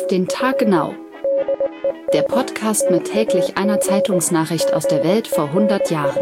Auf den Tag genau. Der Podcast mit täglich einer Zeitungsnachricht aus der Welt vor 100 Jahren.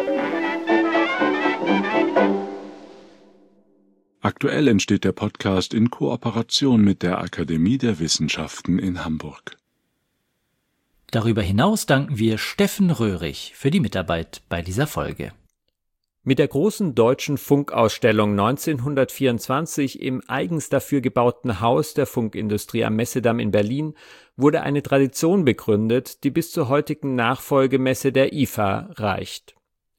Aktuell entsteht der Podcast in Kooperation mit der Akademie der Wissenschaften in Hamburg. Darüber hinaus danken wir Steffen Röhrig für die Mitarbeit bei dieser Folge. Mit der großen deutschen Funkausstellung 1924 im eigens dafür gebauten Haus der Funkindustrie am Messedamm in Berlin wurde eine Tradition begründet, die bis zur heutigen Nachfolgemesse der IFA reicht.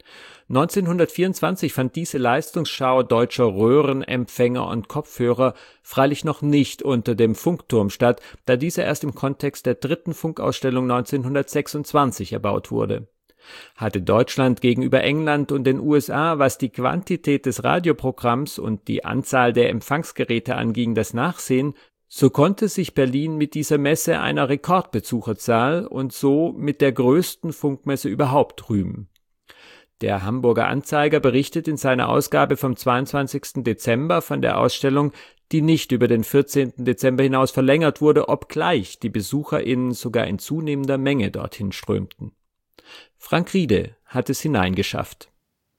1924 fand diese Leistungsschau deutscher Röhrenempfänger und Kopfhörer freilich noch nicht unter dem Funkturm statt, da dieser erst im Kontext der dritten Funkausstellung 1926 erbaut wurde. Hatte Deutschland gegenüber England und den USA, was die Quantität des Radioprogramms und die Anzahl der Empfangsgeräte anging, das Nachsehen, so konnte sich Berlin mit dieser Messe einer Rekordbesucherzahl und so mit der größten Funkmesse überhaupt rühmen. Der Hamburger Anzeiger berichtet in seiner Ausgabe vom 22. Dezember von der Ausstellung, die nicht über den 14. Dezember hinaus verlängert wurde, obgleich die BesucherInnen sogar in zunehmender Menge dorthin strömten. Frank Riede hat es hineingeschafft.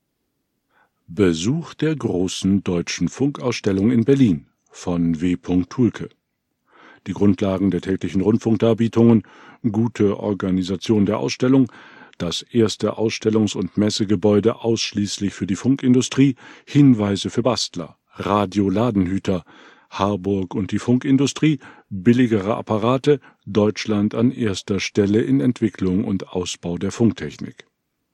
Besuch der großen deutschen Funkausstellung in Berlin von W. Thulke. Die Grundlagen der täglichen Rundfunkdarbietungen, gute Organisation der Ausstellung, das erste Ausstellungs- und Messegebäude ausschließlich für die Funkindustrie, Hinweise für Bastler, Radioladenhüter, Harburg und die Funkindustrie, billigere Apparate, Deutschland an erster Stelle in Entwicklung und Ausbau der Funktechnik.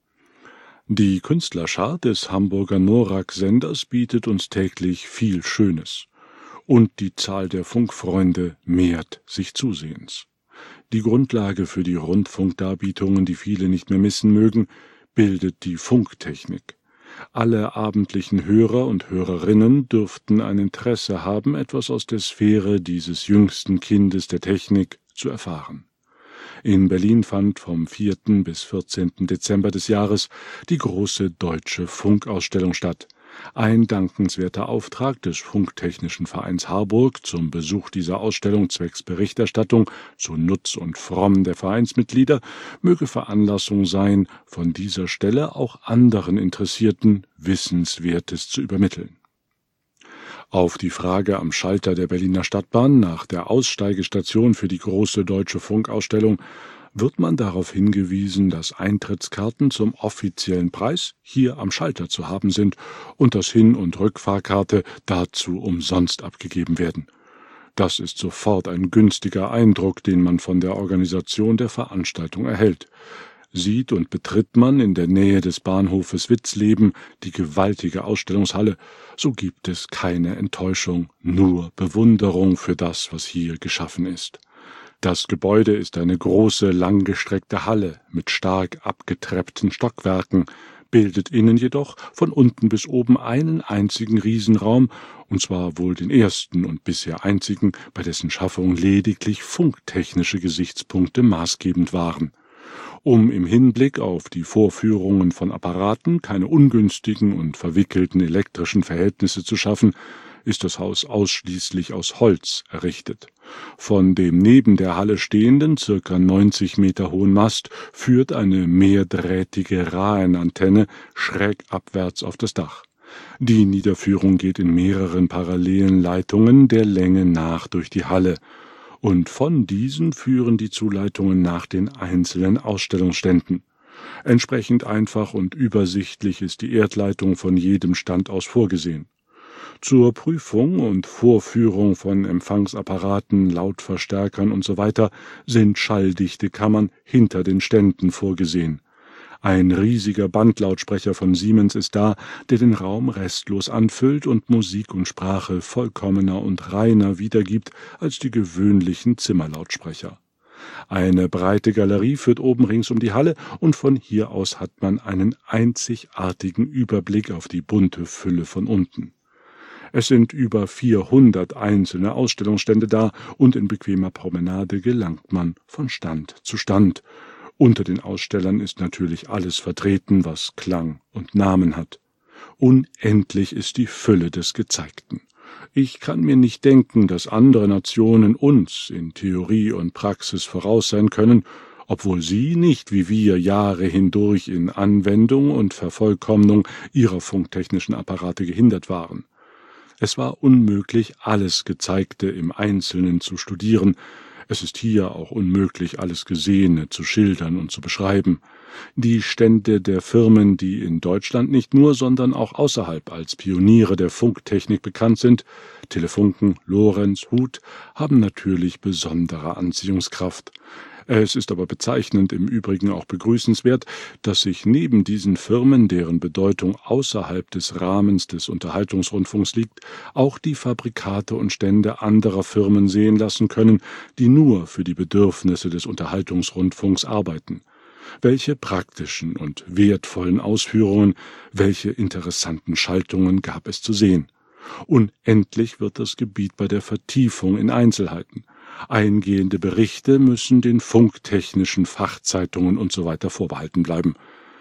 Die Künstlerschar des Hamburger NORAK-Senders bietet uns täglich viel Schönes. Und die Zahl der Funkfreunde mehrt sich zusehends. Die Grundlage für die Rundfunkdarbietungen, die viele nicht mehr missen mögen, bildet die Funktechnik. Alle abendlichen Hörer und Hörerinnen dürften ein Interesse haben, etwas aus der Sphäre dieses jüngsten Kindes der Technik zu erfahren. In Berlin fand vom 4. bis 14. Dezember des Jahres die große deutsche Funkausstellung statt. Ein dankenswerter Auftrag des Funktechnischen Vereins Harburg zum Besuch dieser Ausstellung zwecks Berichterstattung zu Nutz und Fromm der Vereinsmitglieder möge Veranlassung sein, von dieser Stelle auch anderen Interessierten Wissenswertes zu übermitteln. Auf die Frage am Schalter der Berliner Stadtbahn nach der Aussteigestation für die große deutsche Funkausstellung wird man darauf hingewiesen, dass Eintrittskarten zum offiziellen Preis hier am Schalter zu haben sind und dass Hin- und Rückfahrkarte dazu umsonst abgegeben werden. Das ist sofort ein günstiger Eindruck, den man von der Organisation der Veranstaltung erhält. Sieht und betritt man in der Nähe des Bahnhofes Witzleben die gewaltige Ausstellungshalle, so gibt es keine Enttäuschung, nur Bewunderung für das, was hier geschaffen ist. Das Gebäude ist eine große, langgestreckte Halle mit stark abgetreppten Stockwerken, bildet innen jedoch von unten bis oben einen einzigen Riesenraum, und zwar wohl den ersten und bisher einzigen, bei dessen Schaffung lediglich funktechnische Gesichtspunkte maßgebend waren. Um im Hinblick auf die Vorführungen von Apparaten keine ungünstigen und verwickelten elektrischen Verhältnisse zu schaffen, ist das Haus ausschließlich aus Holz errichtet. Von dem neben der Halle stehenden, ca. 90 Meter hohen Mast führt eine mehrdrähtige Rahenantenne schräg abwärts auf das Dach. Die Niederführung geht in mehreren parallelen Leitungen der Länge nach durch die Halle, und von diesen führen die Zuleitungen nach den einzelnen Ausstellungsständen. Entsprechend einfach und übersichtlich ist die Erdleitung von jedem Stand aus vorgesehen. Zur Prüfung und Vorführung von Empfangsapparaten, Lautverstärkern usw. sind schalldichte Kammern hinter den Ständen vorgesehen. Ein riesiger Bandlautsprecher von Siemens ist da, der den Raum restlos anfüllt und Musik und Sprache vollkommener und reiner wiedergibt als die gewöhnlichen Zimmerlautsprecher. Eine breite Galerie führt oben rings um die Halle, und von hier aus hat man einen einzigartigen Überblick auf die bunte Fülle von unten. Es sind über 400 einzelne Ausstellungsstände da, und in bequemer Promenade gelangt man von Stand zu Stand. Unter den Ausstellern ist natürlich alles vertreten, was Klang und Namen hat. Unendlich ist die Fülle des Gezeigten. Ich kann mir nicht denken, dass andere Nationen uns in Theorie und Praxis voraus sein können, obwohl sie nicht wie wir Jahre hindurch in Anwendung und Vervollkommnung ihrer funktechnischen Apparate gehindert waren. Es war unmöglich, alles Gezeigte im Einzelnen zu studieren. Es ist hier auch unmöglich, alles Gesehene zu schildern und zu beschreiben. Die Stände der Firmen, die in Deutschland nicht nur, sondern auch außerhalb als Pioniere der Funktechnik bekannt sind, Telefunken, Lorenz, Huth, haben natürlich besondere Anziehungskraft. Es ist aber bezeichnend, im Übrigen auch begrüßenswert, dass sich neben diesen Firmen, deren Bedeutung außerhalb des Rahmens des Unterhaltungsrundfunks liegt, auch die Fabrikate und Stände anderer Firmen sehen lassen können, die nur für die Bedürfnisse des Unterhaltungsrundfunks arbeiten. Welche praktischen und wertvollen Ausführungen, welche interessanten Schaltungen gab es zu sehen. Unendlich wird das Gebiet bei der Vertiefung in Einzelheiten. Eingehende Berichte müssen den funktechnischen Fachzeitungen usw. vorbehalten bleiben.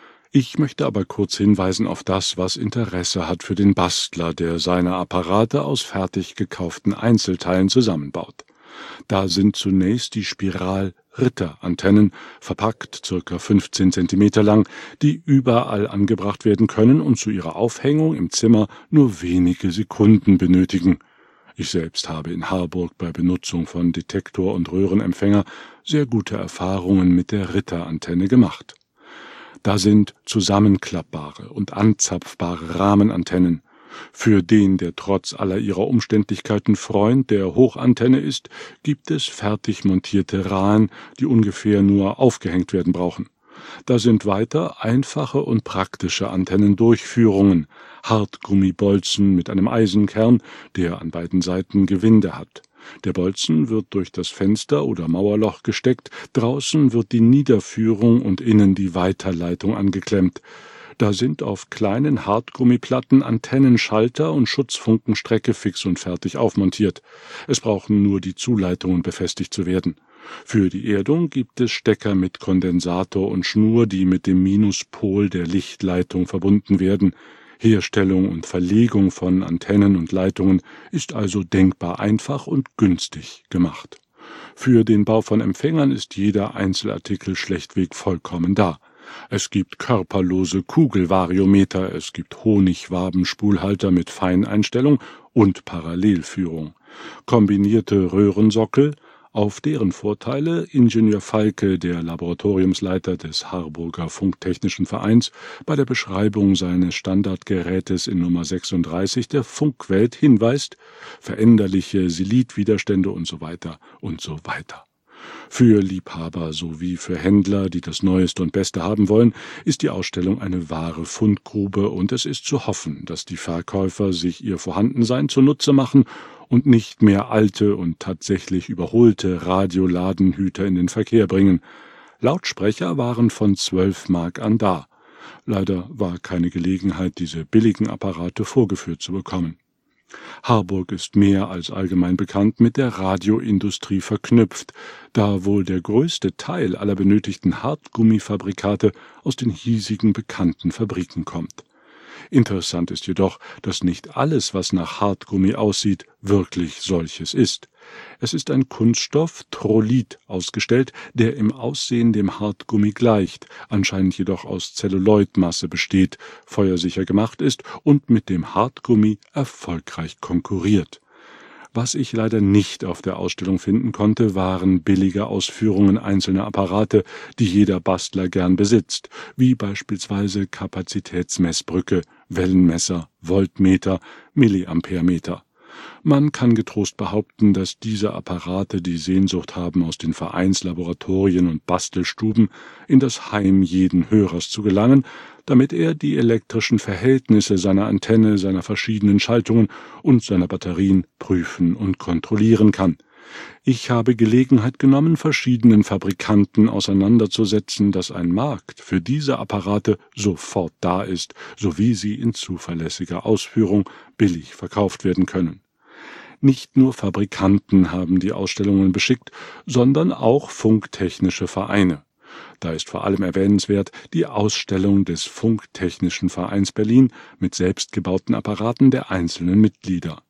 Ich möchte aber kurz hinweisen auf das, was Interesse hat für den Bastler, der seine Apparate aus fertig gekauften Einzelteilen zusammenbaut. Da sind zunächst die Spiral-Ritter-Antennen, verpackt ca. 15 cm lang, die überall angebracht werden können und zu ihrer Aufhängung im Zimmer nur wenige Sekunden benötigen. Ich selbst habe in Harburg bei Benutzung von Detektor- und Röhrenempfänger sehr gute Erfahrungen mit der Ritter-Antenne gemacht. Da sind zusammenklappbare und anzapfbare Rahmenantennen. Für den, der trotz aller ihrer Umständlichkeiten Freund der Hochantenne ist, gibt es fertig montierte Rahen, die ungefähr nur aufgehängt werden brauchen. Da sind weiter einfache und praktische Antennendurchführungen, Hartgummibolzen mit einem Eisenkern, der an beiden Seiten Gewinde hat. Der Bolzen wird durch das Fenster oder Mauerloch gesteckt, draußen wird die Niederführung und innen die Weiterleitung angeklemmt. Da sind auf kleinen Hartgummiplatten Antennenschalter und Schutzfunkenstrecke fix und fertig aufmontiert. Es brauchen nur die Zuleitungen befestigt zu werden. Für die Erdung gibt es Stecker mit Kondensator und Schnur, die mit dem Minuspol der Lichtleitung verbunden werden. Herstellung und Verlegung von Antennen und Leitungen ist also denkbar einfach und günstig gemacht. Für den Bau von Empfängern ist jeder Einzelartikel schlechtweg vollkommen da. Es gibt körperlose Kugelvariometer, es gibt Honigwabenspulhalter mit Feineinstellung und Parallelführung, kombinierte Röhrensockel, auf deren Vorteile Ingenieur Falke, der Laboratoriumsleiter des Harburger Funktechnischen Vereins, bei der Beschreibung seines Standardgerätes in Nummer 36 der Funkwelt hinweist, veränderliche Silitwiderstände usw. usw. Für Liebhaber sowie für Händler, die das Neueste und Beste haben wollen, ist die Ausstellung eine wahre Fundgrube und es ist zu hoffen, dass die Verkäufer sich ihr Vorhandensein zunutze machen und nicht mehr alte und tatsächlich überholte Radioladenhüter in den Verkehr bringen. Lautsprecher waren von 12 Mark an da. Leider war keine Gelegenheit, diese billigen Apparate vorgeführt zu bekommen. Harburg ist mehr als allgemein bekannt mit der Radioindustrie verknüpft, da wohl der größte Teil aller benötigten Hartgummifabrikate aus den hiesigen bekannten Fabriken kommt. Interessant ist jedoch, dass nicht alles, was nach Hartgummi aussieht, wirklich solches ist. Es ist ein Kunststoff, Trollit, ausgestellt, der im Aussehen dem Hartgummi gleicht, anscheinend jedoch aus Zelluloidmasse besteht, feuersicher gemacht ist und mit dem Hartgummi erfolgreich konkurriert. Was ich leider nicht auf der Ausstellung finden konnte, waren billige Ausführungen einzelner Apparate, die jeder Bastler gern besitzt, wie beispielsweise Kapazitätsmessbrücke, Wellenmesser, Voltmeter, Milliamperemeter. Man kann getrost behaupten, dass diese Apparate die Sehnsucht haben, aus den Vereinslaboratorien und Bastelstuben in das Heim jeden Hörers zu gelangen, damit er die elektrischen Verhältnisse seiner Antenne, seiner verschiedenen Schaltungen und seiner Batterien prüfen und kontrollieren kann. Ich habe Gelegenheit genommen, verschiedenen Fabrikanten auseinanderzusetzen, dass ein Markt für diese Apparate sofort da ist, sowie sie in zuverlässiger Ausführung billig verkauft werden können. Nicht nur Fabrikanten haben die Ausstellungen beschickt, sondern auch funktechnische Vereine. Da ist vor allem erwähnenswert die Ausstellung des Funktechnischen Vereins Berlin mit selbstgebauten Apparaten der einzelnen Mitglieder.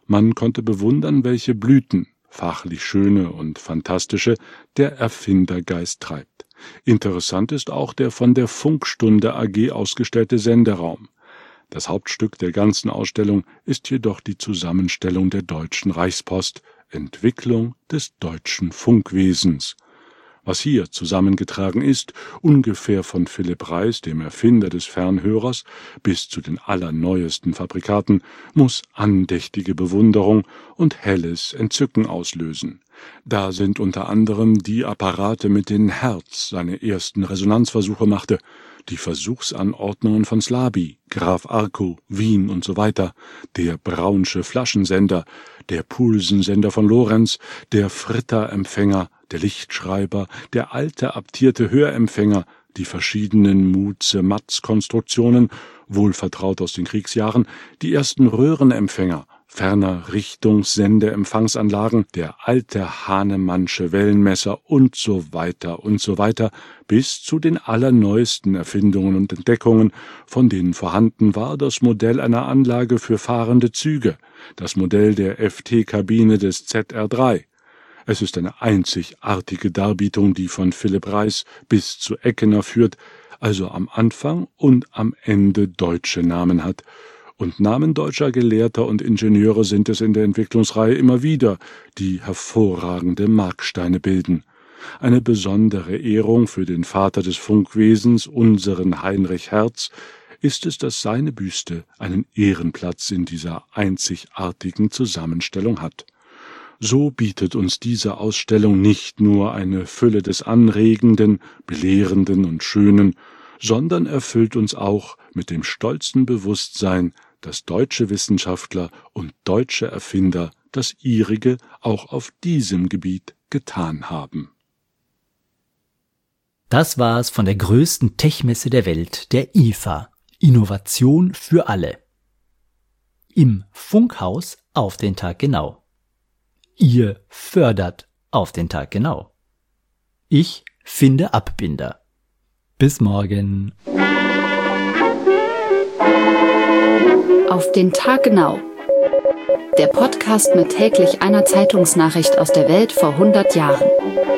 Man konnte bewundern, welche Blüten, fachlich schöne und fantastische, der Erfindergeist treibt. Interessant ist auch der von der Funkstunde AG ausgestellte Senderaum. Das Hauptstück der ganzen Ausstellung ist jedoch die Zusammenstellung der Deutschen Reichspost, Entwicklung des deutschen Funkwesens. Was hier zusammengetragen ist, ungefähr von Philipp Reis, dem Erfinder des Fernhörers, bis zu den allerneuesten Fabrikaten, muss andächtige Bewunderung und helles Entzücken auslösen. Da sind unter anderem die Apparate, mit denen Hertz seine ersten Resonanzversuche machte, die Versuchsanordnungen von Slaby, Graf Arco, Wien und so weiter, der Braunsche Flaschensender, der Pulsensender von Lorenz, der Fritter-Empfänger, der Lichtschreiber, der alte aptierte Hörempfänger, die verschiedenen Muze-Matz-Konstruktionen, wohlvertraut aus den Kriegsjahren, die ersten Röhrenempfänger, ferner Richtungssendeempfangsanlagen, der alte Hahnemannsche Wellenmesser und so weiter, bis zu den allerneuesten Erfindungen und Entdeckungen, von denen vorhanden war das Modell einer Anlage für fahrende Züge, das Modell der FT-Kabine des ZR3. Es ist eine einzigartige Darbietung, die von Philipp Reis bis zu Eckener führt, also am Anfang und am Ende deutsche Namen hat. Und Namen deutscher Gelehrter und Ingenieure sind es in der Entwicklungsreihe immer wieder, die hervorragende Marksteine bilden. Eine besondere Ehrung für den Vater des Funkwesens, unseren Heinrich Hertz, ist es, dass seine Büste einen Ehrenplatz in dieser einzigartigen Zusammenstellung hat. So bietet uns diese Ausstellung nicht nur eine Fülle des Anregenden, Belehrenden und Schönen, sondern erfüllt uns auch mit dem stolzen Bewusstsein, dass deutsche Wissenschaftler und deutsche Erfinder das ihrige auch auf diesem Gebiet getan haben. Das war's von der größten Techmesse der Welt, der IFA. Innovation für alle. Im Funkhaus auf den Tag genau. Ihr fördert auf den Tag genau. Ich finde Abbinder. Bis morgen. Auf den Tag genau. Der Podcast mit täglich einer Zeitungsnachricht aus der Welt vor 100 Jahren.